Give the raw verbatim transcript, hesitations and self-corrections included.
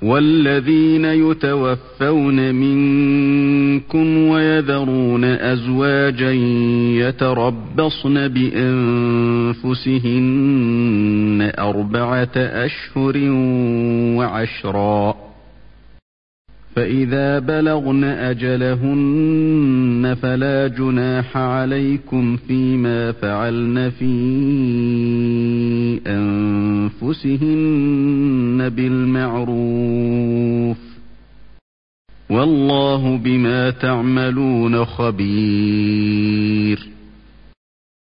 والذين يتوفون منكم ويذرون أزواجا يتربصن بأنفسهن أربعة أشهر وعشرا فإذا بلغن أجلهن فلا جناح عليكم فيما فعلن في أنفسهن بالمعروف والله بما تعملون خبير.